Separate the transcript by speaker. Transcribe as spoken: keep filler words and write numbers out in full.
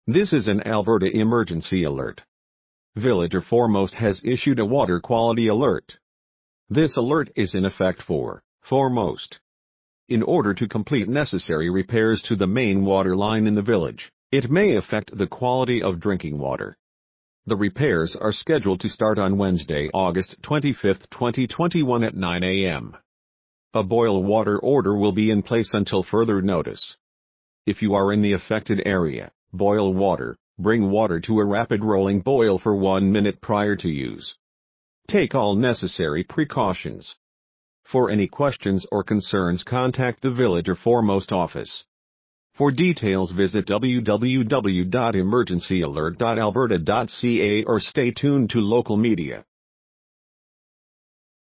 Speaker 1: This is an Alberta emergency alert. Villager Foremost has issued a water quality alert. This alert is in effect for Foremost. In order to complete necessary repairs to the main water line in the village, it may affect the quality of drinking water. The repairs are scheduled to start on Wednesday, August twenty-fifth, twenty twenty-one at nine a m A boil water order will be in place until further notice. If you are in the affected area, boil water. Bring water to a rapid rolling boil for one minute prior to use. Take all necessary precautions. For any questions or concerns, contact the Villager Foremost office. For details, visit w w w dot emergency alert dot alberta dot c a or stay tuned to local media.